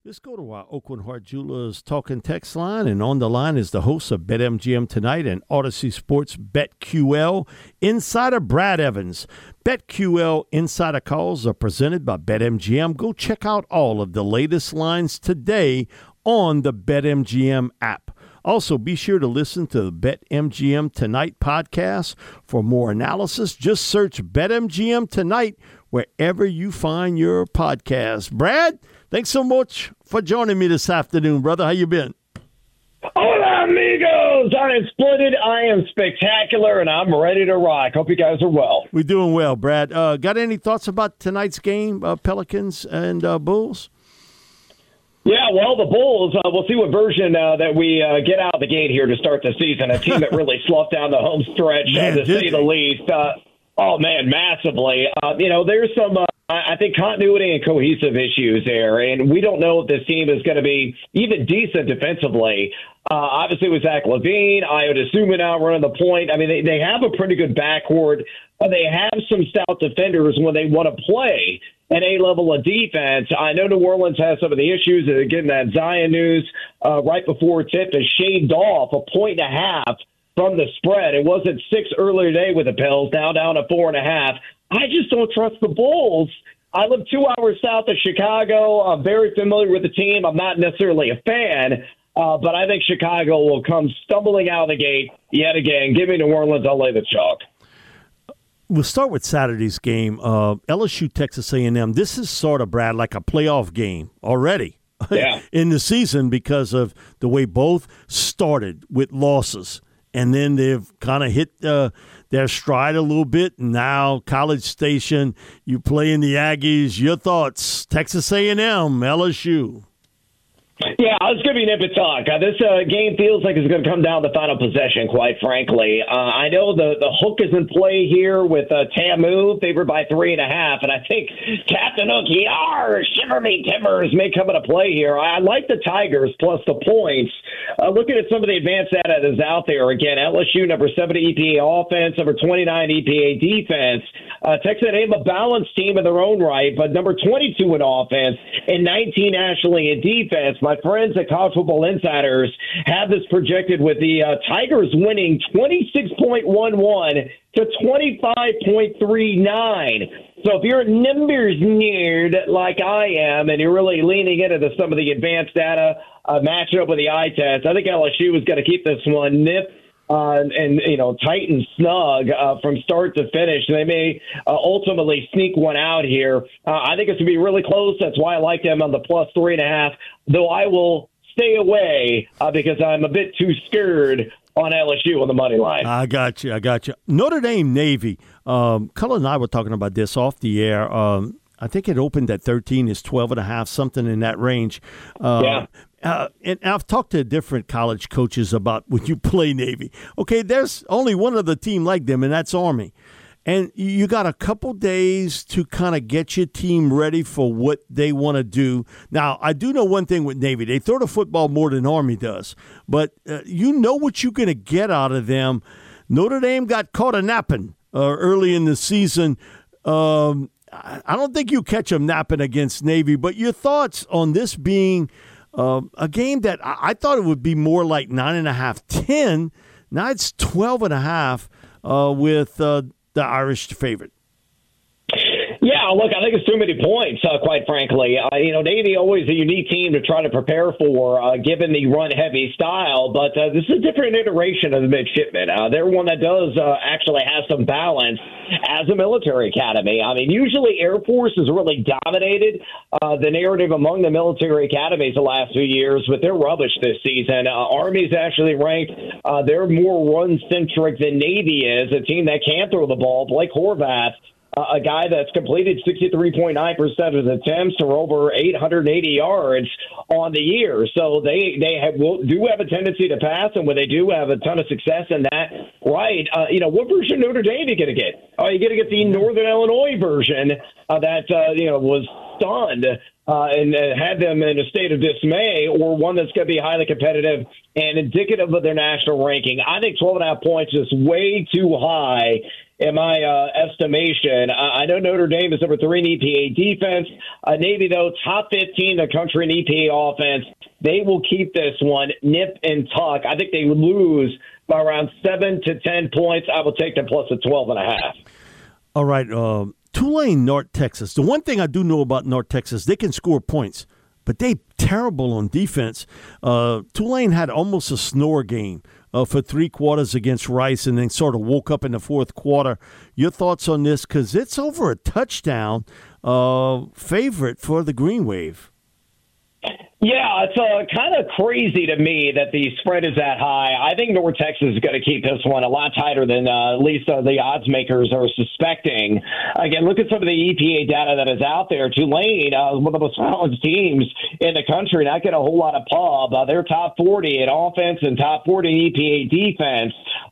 Let's go to our Oakland Heart Jewelers Talking Text line, and on the line is the host of BetMGM Tonight and Odyssey Sports BetQL, Insider Brad Evans. BetQL Insider Calls are presented by BetMGM. Go check out all of the latest lines today on the BetMGM app. Also, be sure to listen to the BetMGM Tonight podcast for more analysis. Just search BetMGM Tonight wherever you find your podcast. Brad, thanks so much for joining me this afternoon, brother. How you been? Hola, amigos. I am splendid. I am spectacular, and I'm ready to rock. Hope you guys are well. We're doing well, Brad. Got any thoughts about tonight's game, Pelicans and Bulls? Yeah, well, the Bulls, we'll see what version that we get out of the gate here to start the season. A team that really sloughed down the home stretch, to say the least. Massively. There's some, I think, continuity and cohesive issues there, and we don't know if this team is going to be even decent defensively. Obviously, with Zach LaVine, Ayo Dosunmu now running the point. I mean, they have a pretty good backcourt. They have some stout defenders when they want to play an A level of defense. I know New Orleans has some of the issues. Getting that Zion news right before tip is shaved off 1.5 from the spread. It wasn't 6 earlier today with the Pels, now down to 4.5. I just don't trust the Bulls. I live 2 hours south of Chicago. I'm very familiar with the team. I'm not necessarily a fan, but I think Chicago will come stumbling out of the gate yet again. Give me New Orleans. I'll lay the chalk. We'll start with Saturday's game. LSU, Texas A&M. This is sort of, Brad, like a playoff game already in the season because of the way both started with losses. And then they've kind of hit their stride a little bit. And now College Station, you play in the Aggies. Your thoughts, Texas A&M, LSU. Yeah, it's going to be nip and tuck. This game feels like it's going to come down to the final possession, quite frankly. I know the hook is in play here with Tamu, favored by 3.5, and I think Captain Hook, shiver me timbers, may come into play here. I like the Tigers plus the points. Looking at some of the advanced data that is out there, again, LSU, number 70 EPA offense, number 29 EPA defense. Texas A&M, a balanced team in their own right, but number 22 in offense and 19 nationally in defense. My friends at College Football Insiders have this projected with the Tigers winning 26.11 to 25.39. So if you're a numbers nerd like I am and you're really leaning into some of the advanced data matching up with the eye test, I think LSU is going to keep this one nipped and tight and snug from start to finish. They may ultimately sneak one out here. I think it's going to be really close. That's why I like them on the plus 3.5, though I will stay away because I'm a bit too scared on LSU on the money line. I got you. Notre Dame Navy. Cullen and I were talking about this off the air. I think it opened at 13, is 12.5, something in that range. And I've talked to different college coaches about when you play Navy. Okay, there's only one other team like them, and that's Army. And you got a couple days to kind of get your team ready for what they want to do. Now, I do know one thing with Navy. They throw the football more than Army does. But you know what you're going to get out of them. Notre Dame got caught a napping early in the season. I don't think you catch them napping against Navy. But your thoughts on this being a game that I thought it would be more like 9.5, 10. Now it's 12.5 with the Irish favorite. Yeah, look, I think it's too many points, quite frankly. Navy always a unique team to try to prepare for, given the run-heavy style, but this is a different iteration of the midshipmen. They're one that does actually have some balance as a military academy. I mean, usually Air Force has really dominated the narrative among the military academies the last few years, but they're rubbish this season. Army's actually ranked, they're more run-centric than Navy is, a team that can throw the ball. Blake Horvath, a guy that's completed 63.9% of his attempts or over 880 yards on the year. So they do have a tendency to pass, and when they do have a ton of success in that, right, what version of Notre Dame are you going to get? Are you going to get the Northern Illinois version that was stunned and had them in a state of dismay, or one that's going to be highly competitive and indicative of their national ranking. I think 12.5 points is way too high in my estimation. I know Notre Dame is number 3 in EPA defense. Navy, though, top 15 in the country in EPA offense. They will keep this one nip and tuck. I think they would lose by around 7 to 10 points. I will take them plus a 12.5. All right. Tulane, North Texas. The one thing I do know about North Texas, they can score points, but they terrible on defense. Tulane had almost a snore game for 3 quarters against Rice, and then sort of woke up in the fourth quarter. Your thoughts on this? Because it's over a touchdown favorite for the Green Wave. Yeah, it's kind of crazy to me that the spread is that high. I think North Texas is going to keep this one a lot tighter than at least the odds makers are suspecting. Again, look at some of the EPA data that is out there. Tulane, one of the most balanced teams in the country, not getting a whole lot of pub. They're top 40 in offense and top 40 in EPA defense.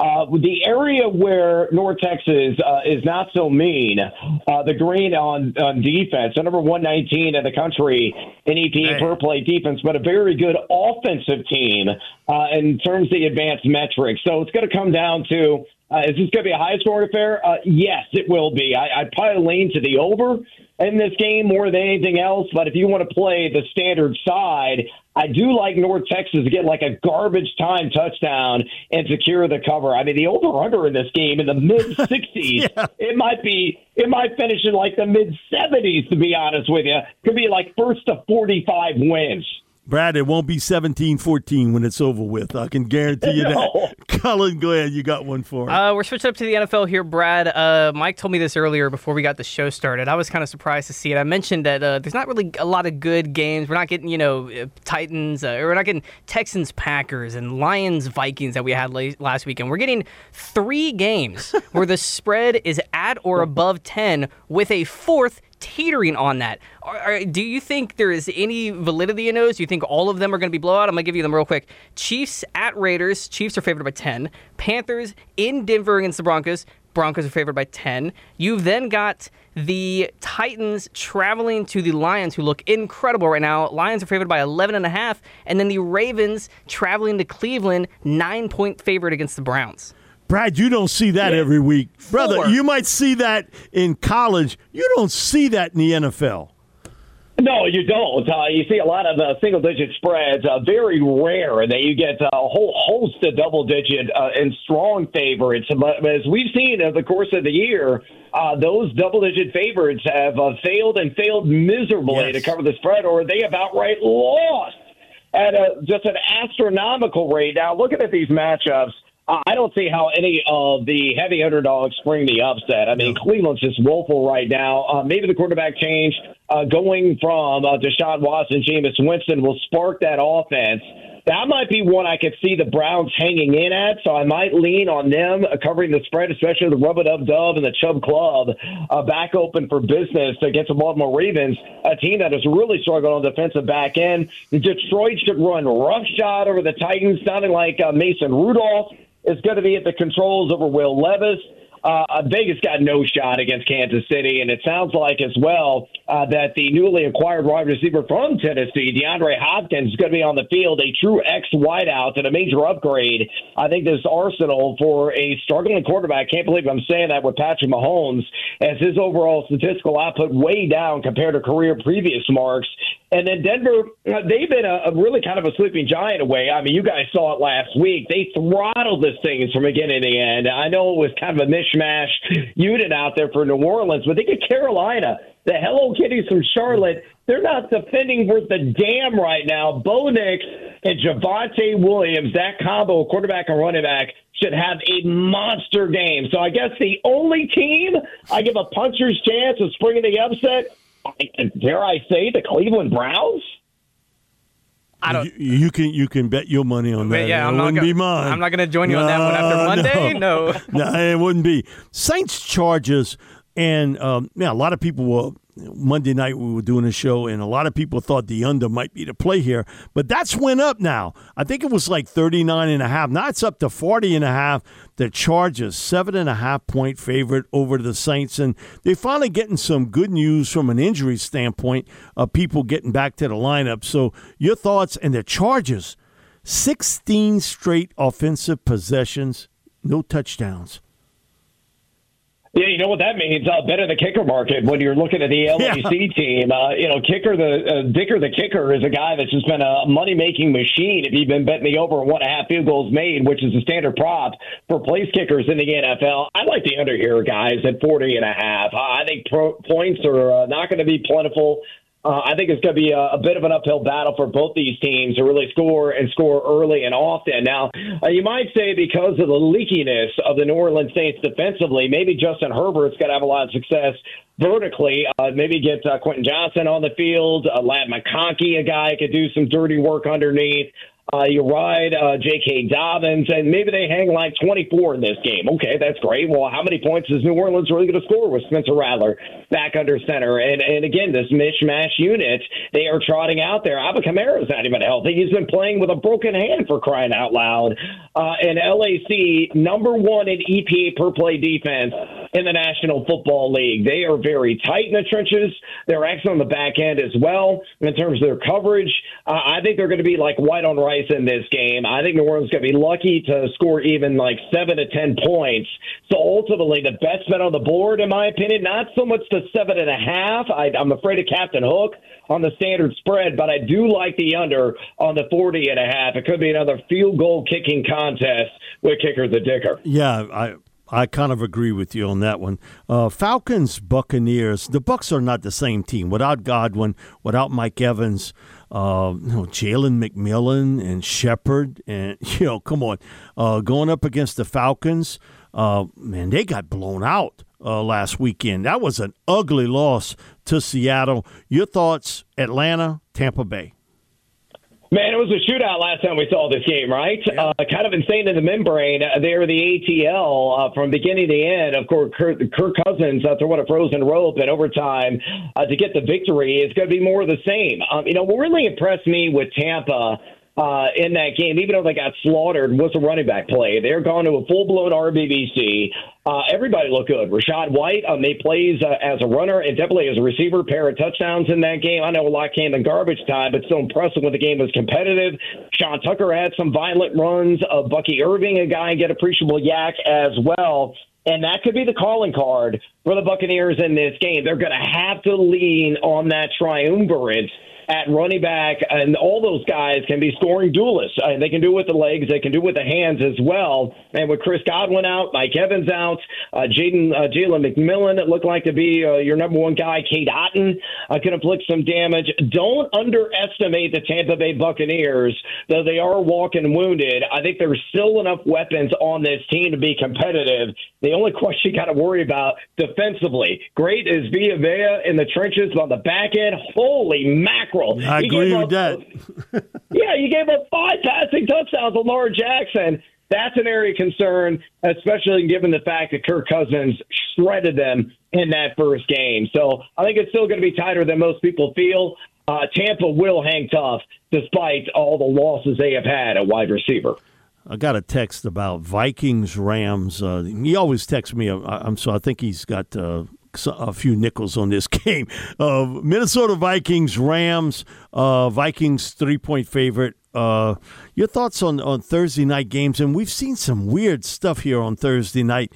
The area where North Texas is not so mean, the Green on defense, so number 119 in the country in EPA per play defense, but a very good offensive team in terms of the advanced metrics. So it's going to come down to, is this going to be a high-scoring affair? Yes, it will be. I'd probably lean to the over in this game more than anything else, but if you want to play the standard side, I do like North Texas to get like a garbage time touchdown and secure the cover. I mean, the over-under in this game in the mid-60s, yeah. It might finish in like the mid-70s, to be honest with you. Could be like first to 45 wins. Brad, it won't be 17-14 when it's over with. I can guarantee you that. Colin, go ahead. You got one for us. We're switching up to the NFL here, Brad. Mike told me this earlier before we got the show started. I was kind of surprised to see it. I mentioned that there's not really a lot of good games. We're not getting, Titans, or we're not getting Texans, Packers, and Lions, Vikings that we had last weekend. We're getting 3 games where the spread is at or above 10 with a 4th teetering on that. Do you think there is any validity in those? Do you think all of them are going to be blowout? I'm going to give you them real quick. Chiefs at Raiders. Chiefs are favored by 10. Panthers in Denver against the Broncos. Broncos are favored by 10. You've then got the Titans traveling to the Lions, who look incredible right now. Lions are favored by 11.5. And then the Ravens traveling to Cleveland, 9-point favorite against the Browns. Brad, you don't see that every week. Brother, you might see that in college. You don't see that in the NFL. No, you don't. You see a lot of single-digit spreads, very rare that you get a whole host of double-digit and strong favorites. But as we've seen over the course of the year, those double-digit favorites have failed miserably to cover the spread, or they have outright lost at just an astronomical rate. Now, looking at these matchups, I don't see how any of the heavy underdogs spring the upset. I mean, Cleveland's just woeful right now. Maybe the quarterback change going from Deshaun Watson, Jameis Winston will spark that offense. That might be one I could see the Browns hanging in at, so I might lean on them covering the spread, especially the Rub-a-Dub-Dub and the Chubb Club back open for business against the Baltimore Ravens, a team that has really struggled on the defensive back end. Detroit should run roughshod over the Titans, sounding like Mason Rudolph is going to be at the controls over Will Levis. Vegas got no shot against Kansas City, and it sounds like as well that the newly acquired wide receiver from Tennessee, DeAndre Hopkins, is going to be on the field, a true ex-wideout and a major upgrade. I think this arsenal for a struggling quarterback, can't believe I'm saying that with Patrick Mahomes, as his overall statistical output way down compared to career previous marks. And then Denver, they've been a really kind of a sleeping giant away. I mean, you guys saw it last week. They throttled this thing from beginning to end. I know it was kind of a mishmash unit out there for New Orleans, but they get Carolina, the Hello Kitties from Charlotte. They're not defending worth the damn right now. Bo Nix and Javonte Williams, that combo, quarterback and running back, should have a monster game. So I guess the only team I give a puncher's chance of springing the upset, dare I say, the Cleveland Browns? I don't. You can bet your money on that. Yeah, it wouldn't be mine. I'm not going to join you on that one after Monday. No, it wouldn't be. Saints Chargers, and a lot of people will Monday night we were doing a show, and a lot of people thought the under might be the play here. But that's went up now. I think it was like 39.5. Now it's up to 40.5. The Chargers, 7.5-point favorite over the Saints. And they're finally getting some good news from an injury standpoint of people getting back to the lineup. So your thoughts, and the Chargers, 16 straight offensive possessions, no touchdowns. Yeah, you know what that means? Better the kicker market when you're looking at the LAC team. Dicker the kicker is a guy that's just been a money-making machine if you've been betting the over 1.5 field goals made, which is the standard prop for place kickers in the NFL. I like the under here, guys, at 40.5. I think points are not going to be plentiful. I think it's going to be a bit of an uphill battle for both these teams to really score early and often. Now, you might say because of the leakiness of the New Orleans Saints defensively, maybe Justin Herbert's going to have a lot of success vertically. Maybe get Quentin Johnson on the field, Ladd McConkey, a guy who could do some dirty work underneath. You ride J.K. Dobbins, and maybe they hang like 24 in this game. Okay, that's great. Well, how many points is New Orleans really going to score with Spencer Rattler back under center? And again, this mishmash unit they are trotting out there. Alvin Kamara's not even healthy. He's been playing with a broken hand, for crying out loud. And LAC, number one in EPA per play defense in the National Football League. They are very tight in the trenches. They're excellent on the back end as well in terms of their coverage. I think they're going to be like white on rice in this game. I think New Orleans is going to be lucky to score even like 7 to 10 points. So ultimately, the best bet on the board, in my opinion, not so much the 7.5. I'm afraid of Captain Hook on the standard spread, but I do like the under on the 40.5. It could be another field goal kicking contest with kicker the Dicker. Yeah, I kind of agree with you on that one. Falcons, Buccaneers. The Bucs are not the same team. Without Godwin, without Mike Evans, Jalen McMillan and Shepard, and come on, going up against the Falcons. Man, they got blown out last weekend. That was an ugly loss to Seattle. Your thoughts, Atlanta, Tampa Bay? Man, it was a shootout last time we saw this game, right? Yeah. Kind of insane in the membrane. They're the ATL from beginning to end. Of course, Kirk Cousins throwing a frozen rope in overtime to get the victory. It's going to be more of the same. What really impressed me with Tampa in that game, even though they got slaughtered, was the running back play. They're gone to a full-blown RBBC. Everybody looked good. Rashad White made plays as a runner and definitely as a receiver, pair of touchdowns in that game. I know a lot came in garbage time, but still impressive when the game was competitive. Sean Tucker had some violent runs. Bucky Irving, a guy, get appreciable yak as well. And that could be the calling card for the Buccaneers in this game. They're going to have to lean on that triumvirate at running back, and all those guys can be scoring duelists. They can do it with the legs. They can do it with the hands as well. And with Chris Godwin out, Mike Evans out, Jalen McMillan, it looked like to be your number one guy. Cade Otton can inflict some damage. Don't underestimate the Tampa Bay Buccaneers, though they are walking wounded. I think there's still enough weapons on this team to be competitive. The only question you got to worry about defensively, great is Vita Vea in the trenches, but on the back end, holy mackerel. I agree with that. Yeah, you gave up 5 passing touchdowns to Lamar Jackson. That's an area of concern, especially given the fact that Kirk Cousins shredded them in that first game. So I think it's still going to be tighter than most people feel. Tampa will hang tough despite all the losses they have had at wide receiver. I got a text about Vikings-Rams. He always texts me. So I think he's got a few nickels on this game. Minnesota Vikings, Rams, Vikings 3-point favorite. Your thoughts on Thursday night games? And we've seen some weird stuff here on Thursday night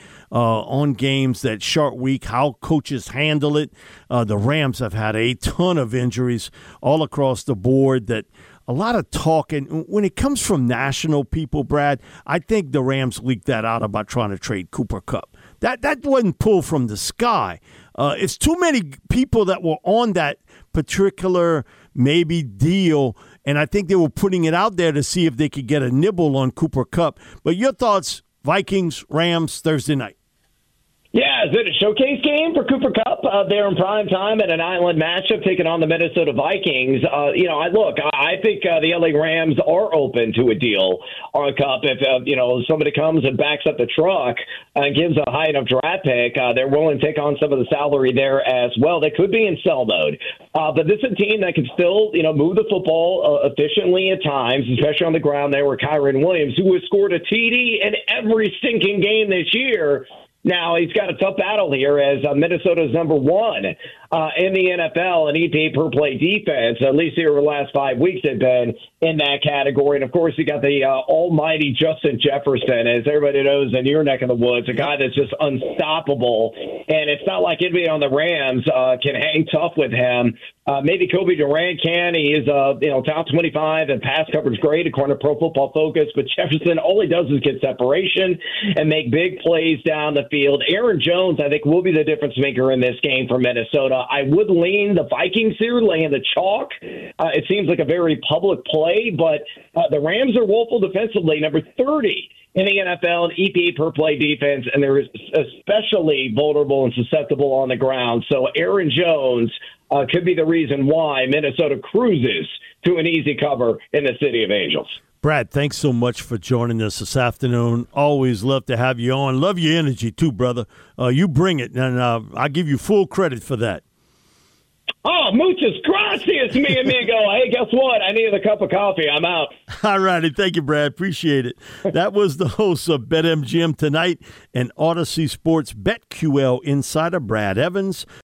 on games that short week, how coaches handle it. The Rams have had a ton of injuries all across the board, that a lot of talk. And when it comes from national people, Brad, I think the Rams leaked that out about trying to trade Cooper Kupp. That wasn't pulled from the sky. It's too many people that were on that particular maybe deal, and I think they were putting it out there to see if they could get a nibble on Cooper Kupp. But your thoughts, Vikings, Rams, Thursday night? Yeah, is it a showcase game for Cooper Kupp there in prime time at an island matchup taking on the Minnesota Vikings? I think the LA Rams are open to a deal on Kupp. If somebody comes and backs up the truck and gives a high enough draft pick, they're willing to take on some of the salary there as well. They could be in sell mode, but this is a team that can still move the football efficiently at times, especially on the ground there with Kyren Williams, who has scored a TD in every stinking game this year. Now, he's got a tough battle here as Minnesota's number one in the NFL in EPA per play defense. At least here over the last 5 weeks they've been in that category. And, of course, you got the almighty Justin Jefferson, as everybody knows in your neck of the woods, a guy that's just unstoppable. And it's not like anybody on the Rams can hang tough with him. Maybe Kobe Durant can. He is top 25 in pass coverage grade according to Pro Football Focus. But Jefferson, all he does is get separation and make big plays down the field. Aaron Jones, I think, will be the difference maker in this game for Minnesota. I would lean the Vikings here, laying the chalk. It seems like a very public play, but the Rams are woeful defensively, number 30 in the NFL in EPA per play defense, and they're especially vulnerable and susceptible on the ground. So Aaron Jones could be the reason why Minnesota cruises to an easy cover in the City of Angels. Brad, thanks so much for joining us this afternoon. Always love to have you on. Love your energy too, brother. You bring it, and I give you full credit for that. Oh, muchas gracias, mi amigo. Hey, guess what? I need a cup of coffee. I'm out. All righty. Thank you, Brad. Appreciate it. That was the host of BetMGM Tonight and Odyssey Sports BetQL insider Brad Evans.